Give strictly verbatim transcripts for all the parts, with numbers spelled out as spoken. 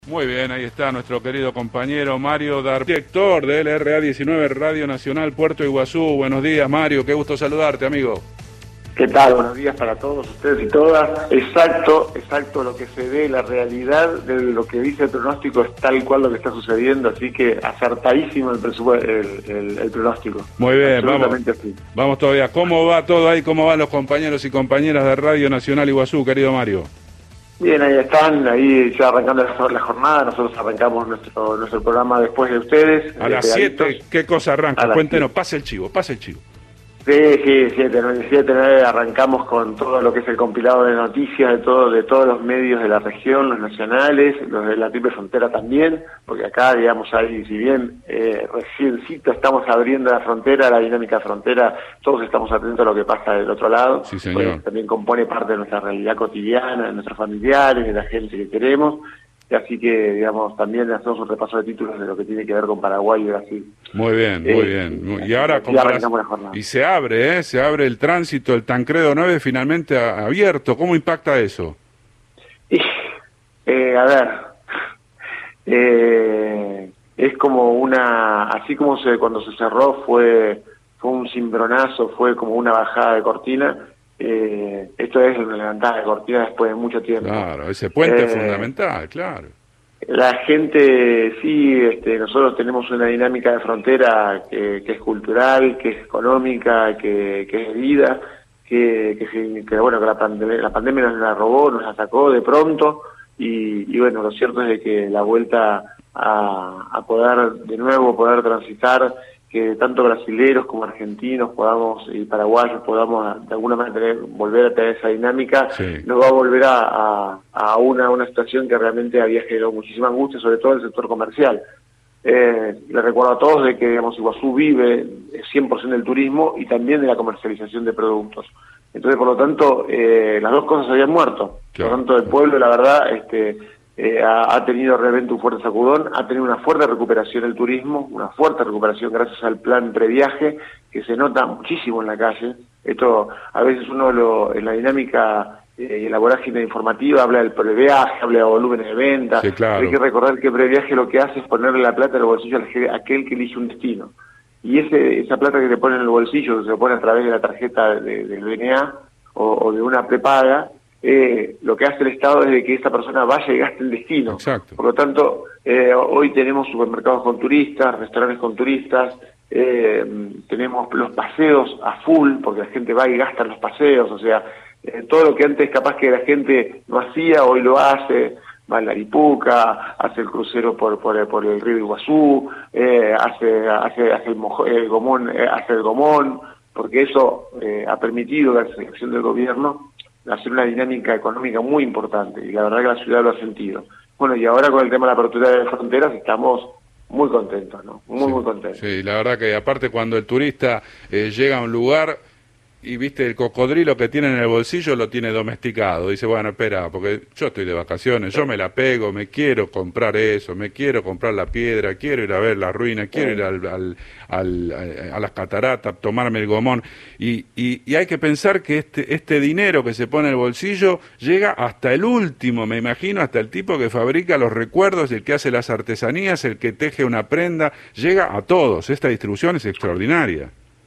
Muy bien, ahí está nuestro querido compañero Mario Dar, director de L R A diecinueve Radio Nacional Puerto Iguazú. Buenos días, Mario, qué gusto saludarte, amigo. ¿Qué tal? Buenos días para todos ustedes y todas. Exacto, exacto, lo que se ve, la realidad de lo que dice el pronóstico es tal cual lo que está sucediendo, así que acertadísimo el, el, el, el pronóstico. Muy bien, vamos, así. vamos todavía. ¿Cómo va todo ahí? ¿Cómo van los compañeros y compañeras de Radio Nacional Iguazú, querido Mario? Bien, ahí están, ahí ya arrancando la jornada, nosotros arrancamos nuestro nuestro programa después de ustedes. A las siete, ¿qué cosa arranca? Cuéntenos, pase el chivo, pase el chivo. Sí, sí, siete, nueve, arrancamos con todo lo que es el compilado de noticias de todo, de todos los medios de la región, los nacionales, los de la triple frontera también, porque acá, digamos, ahí, si bien eh, reciencito estamos abriendo la frontera, la dinámica de frontera, todos estamos atentos a lo que pasa del otro lado, sí, señor. También compone parte de nuestra realidad cotidiana, de nuestros familiares, de la gente que queremos. Así que, digamos, también hacemos un repaso de títulos de lo que tiene que ver con Paraguay y Brasil. Muy bien, muy eh, bien. Y ahora, y, las... y se abre, ¿eh? Se abre el tránsito, el Tancredo nueve finalmente abierto. ¿Cómo impacta eso? Y, eh, a ver, eh, es como una, así como se cuando se cerró fue, fue un cimbronazo, fue como una bajada de cortina. Eh, esto es una levantada de cortina después de mucho tiempo. Claro, ese puente eh, es fundamental, claro. La gente, sí, este, nosotros tenemos una dinámica de frontera que, que es cultural, que es económica, que, que es vida, que, que, que bueno, que la pandemia, la pandemia nos la robó, nos la sacó de pronto, y, y bueno, lo cierto es de que la vuelta a, a poder de nuevo, poder transitar, que tanto brasileros como argentinos podamos y paraguayos podamos de alguna manera tener, volver a tener esa dinámica, sí. Nos va a volver a, a, a una, una situación que realmente había generado muchísima angustia, sobre todo en el sector comercial. Eh, les recuerdo a todos de que, digamos, Iguazú vive cien por ciento del turismo y también de la comercialización de productos. Entonces, por lo tanto, eh, las dos cosas habían muerto. Claro. Por lo tanto, el pueblo, la verdad, este Eh, ha, ha tenido realmente un fuerte sacudón, ha tenido una fuerte recuperación el turismo, una fuerte recuperación gracias al plan previaje, que se nota muchísimo en la calle. Esto, a veces uno lo, en la dinámica y eh, la vorágine informativa habla del previaje, habla de volúmenes de venta. Sí, claro. Hay que recordar que previaje lo que hace es ponerle la plata en el bolsillo a aquel que elige un destino. Y ese esa plata que te pone en el bolsillo, que se lo pone a través de la tarjeta de, del B N A o, o de una prepaga, Eh, lo que hace el Estado es de que esa persona vaya y gaste el destino. Exacto. Por lo tanto, eh, hoy tenemos supermercados con turistas, restaurantes con turistas, eh, tenemos los paseos a full, porque la gente va y gasta en los paseos, o sea, eh, todo lo que antes capaz que la gente no hacía, hoy lo hace, va a la Aripuca, hace el crucero por por, por el río Iguazú, eh, hace, hace, hace el, mojo, el Gomón, eh, hace el Gomón, porque eso eh, ha permitido la acción del gobierno hacer una dinámica económica muy importante, y la verdad que la ciudad lo ha sentido. Bueno, y ahora con el tema de la apertura de fronteras estamos muy contentos, ¿no? Muy, sí, muy contentos. Sí, la verdad que aparte cuando el turista eh, llega a un lugar y viste el cocodrilo que tiene en el bolsillo lo tiene domesticado, dice, bueno, espera, porque yo estoy de vacaciones, yo me la pego, me quiero comprar eso, me quiero comprar la piedra, quiero ir a ver la ruina, quiero ir al, al, al, a las cataratas, tomarme el gomón, y, y, y hay que pensar que este, este dinero que se pone en el bolsillo llega hasta el último, me imagino, hasta el tipo que fabrica los recuerdos, el que hace las artesanías, el que teje una prenda, llega a todos, esta distribución es extraordinaria.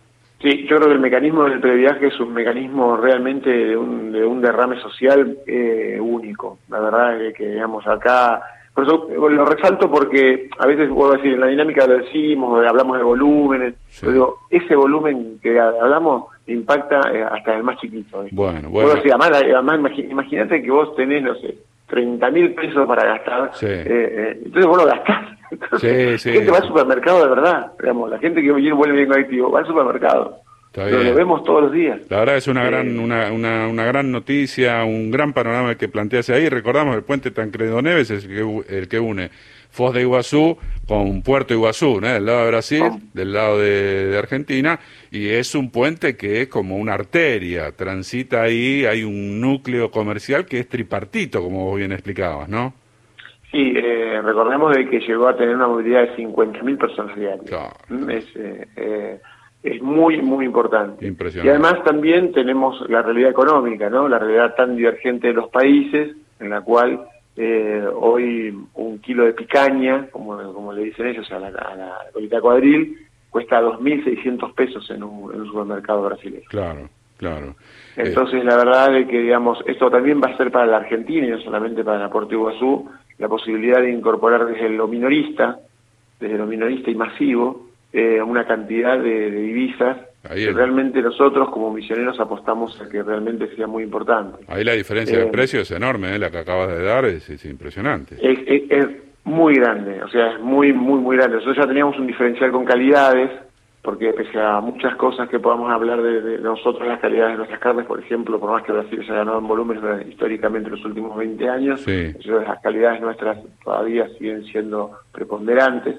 Sí, yo creo que el mecanismo del previaje es un mecanismo realmente de un, de un derrame social eh, único. La verdad es que, digamos, acá, por eso lo resalto porque a veces, puedo decir, en la dinámica lo decimos, hablamos de volúmenes, sí. Pero ese volumen que hablamos impacta eh, hasta el más chiquito. ¿eh? Bueno, bueno. Decir, además, además imagínate que vos tenés, no sé, treinta mil pesos para gastar, sí. eh, eh, entonces vos lo gastás. Entonces, sí, sí. La gente va al supermercado de verdad, digamos, la gente que vuelve bien conectivo va al supermercado. Lo, lo vemos todos los días. La verdad es una eh, gran una, una, una gran noticia, un gran panorama que planteas ahí. Recordamos el puente Tancredo Neves, es el que, el que une Foz de Iguazú con Puerto Iguazú, ¿no? Del lado de Brasil, oh. del lado de, de Argentina, y es un puente que es como una arteria, transita ahí, hay un núcleo comercial que es tripartito, como vos bien explicabas, ¿no? Sí, eh, recordemos de que llegó a tener una movilidad de cincuenta mil personas diarias. Claro. Es, eh, eh, es muy, muy importante. Impresionante. Y además también tenemos la realidad económica, ¿no? La realidad tan divergente de los países, en la cual Eh, hoy un kilo de picaña, como, como le dicen ellos, a la, a la colita cuadril, cuesta dos mil seiscientos pesos en un, en un supermercado brasileño. Claro, claro. Entonces, eh. la verdad es que, digamos, esto también va a ser para la Argentina y no solamente para Puerto Iguazú, la posibilidad de incorporar desde lo minorista, desde lo minorista y masivo, eh, una cantidad de, de divisas. Ahí que el... realmente nosotros como misioneros apostamos a que realmente sea muy importante. Ahí la diferencia eh, de precio es enorme, ¿eh? La que acabas de dar es, es impresionante. Es, es, es muy grande, o sea, es muy, muy, muy grande. Nosotros ya teníamos un diferencial con calidades, porque pese a muchas cosas que podamos hablar de, de nosotros, las calidades de nuestras carnes, por ejemplo, por más que Brasil se ha ganado en volúmenes históricamente en los últimos veinte años, sí. las calidades nuestras todavía siguen siendo preponderantes.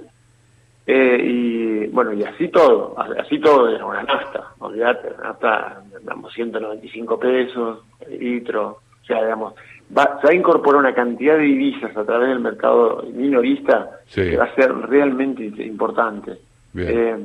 Eh, y bueno, y así todo, así todo de una nafta, olvídate, la nafta, damos ciento noventa y cinco pesos el litro, o sea, digamos, va, se va a incorporar una cantidad de divisas a través del mercado minorista sí. que va a ser realmente importante. Eh,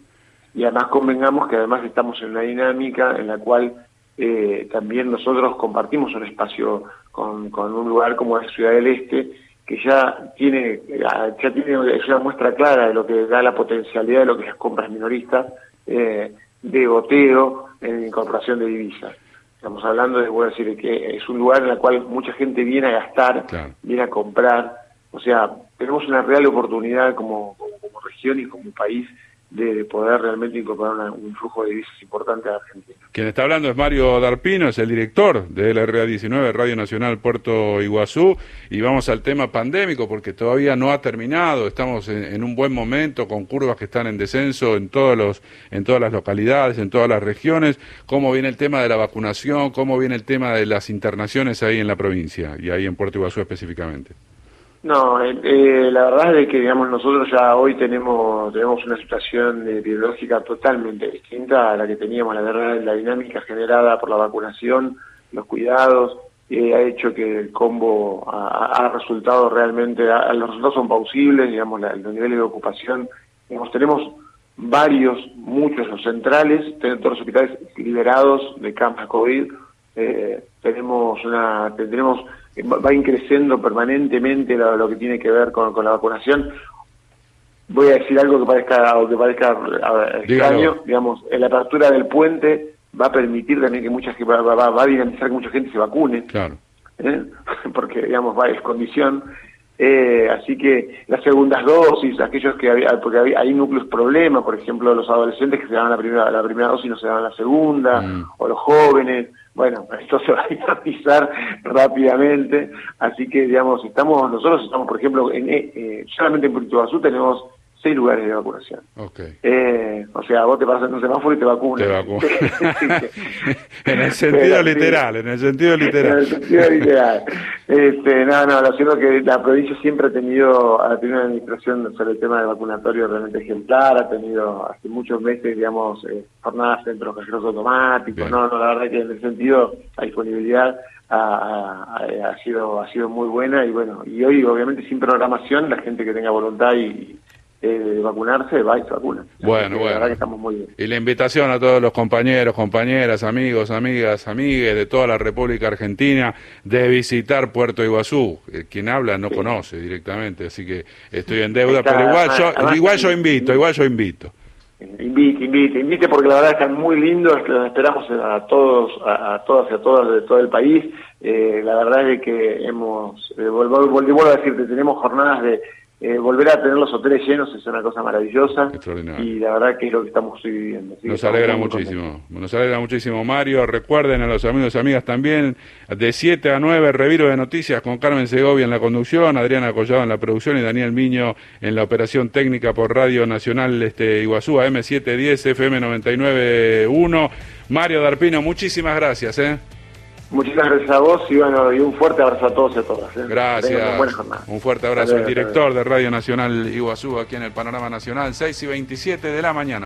y además convengamos que además estamos en una dinámica en la cual eh, también nosotros compartimos un espacio con, con un lugar como es Ciudad del Este, que ya tiene ya tiene una muestra clara de lo que da la potencialidad de lo que es las compras minoristas, eh, de goteo en incorporación de divisas. Estamos hablando de, voy a decir, que es un lugar en el cual mucha gente viene a gastar, claro. viene a comprar, o sea, tenemos una real oportunidad como, como, como región y como país de, de poder realmente incorporar una, un flujo de divisas importante a Argentina. Quien está hablando es Mario Darpino, es el director de la R A diecinueve, Radio Nacional Puerto Iguazú, y vamos al tema pandémico porque todavía no ha terminado, estamos en, en un buen momento con curvas que están en descenso en todos los, en todas las localidades, en todas las regiones. ¿Cómo viene el tema de la vacunación? ¿Cómo viene el tema de las internaciones ahí en la provincia y ahí en Puerto Iguazú específicamente? No, eh, eh, la verdad es que, digamos, nosotros ya hoy tenemos tenemos una situación epidemiológica totalmente distinta a la que teníamos. La verdad, la dinámica generada por la vacunación, los cuidados, eh, ha hecho que el combo ha, ha resultado realmente, ha, los resultados son plausibles, digamos, la, los niveles de ocupación. Digamos, tenemos varios, muchos, los centrales, tenemos todos los hospitales liberados de camas COVID, eh, tenemos una, tendremos va increciendo permanentemente lo, lo que tiene que ver con, con la vacunación. Voy a decir algo que parezca o que parezca ver, extraño, digamos, la apertura del puente va a permitir también que mucha gente va, va, va a dinamizar que mucha gente se vacune, claro. ¿eh? Porque digamos va es condición. Eh, así que las segundas dosis, aquellos que había, porque había, hay núcleos problemas, por ejemplo los adolescentes que se daban la primera la primera dosis y no se daban la segunda, mm. o los jóvenes. Bueno, esto se va a dinamizar rápidamente, así que, digamos, estamos nosotros estamos, por ejemplo, en eh, solamente en Puerto Iguazú tenemos seis lugares de vacunación. Okay. Eh, o sea, vos te pasas en un semáforo y te vacunan. Te vacunan. En el sentido Pero, literal, sí. en el sentido literal. En el sentido literal. Este, no, no, lo cierto es que la provincia siempre ha tenido, ha tenido una administración sobre el tema del vacunatorio realmente ejemplar, ha tenido hace muchos meses, digamos, eh, jornadas en centros cajeros automáticos. Bien. No, no, la verdad que en ese sentido la disponibilidad ha, ha, ha sido ha sido muy buena y bueno, y hoy obviamente sin programación la gente que tenga voluntad y de vacunarse, va y se vacuna. Bueno, bueno. La verdad que estamos muy bien. Y la invitación a todos los compañeros, compañeras, amigos, amigas, amigues de toda la República Argentina de visitar Puerto Iguazú. Quien habla no sí. conoce directamente, así que estoy en deuda, Está, pero igual, además, yo, además, igual yo invito, igual yo invito. Invite, invite, invite porque la verdad están muy lindos, esperamos a todos, a, a todas y a todas de todo el país. Eh, la verdad es que hemos, eh, vuelvo, vuelvo a decirte, tenemos jornadas de Eh, volver a tener los hoteles llenos es una cosa maravillosa y la verdad que es lo que estamos viviendo. Así nos alegra muchísimo, contentos. Nos alegra muchísimo, Mario. Recuerden a los amigos y amigas también, de siete a nueve, Reviro de Noticias con Carmen Segovia en la conducción, Adriana Collado en la producción y Daniel Miño en la operación técnica por Radio Nacional este, Iguazú, A M setecientos diez, F M noventa y nueve punto uno. Mario Darpino, muchísimas gracias. ¿eh? Muchísimas gracias a vos y bueno, y un fuerte abrazo a todos y a todas. ¿eh? Gracias. Un fuerte abrazo al director de Radio Nacional Iguazú aquí en el Panorama Nacional, seis y veintisiete de la mañana.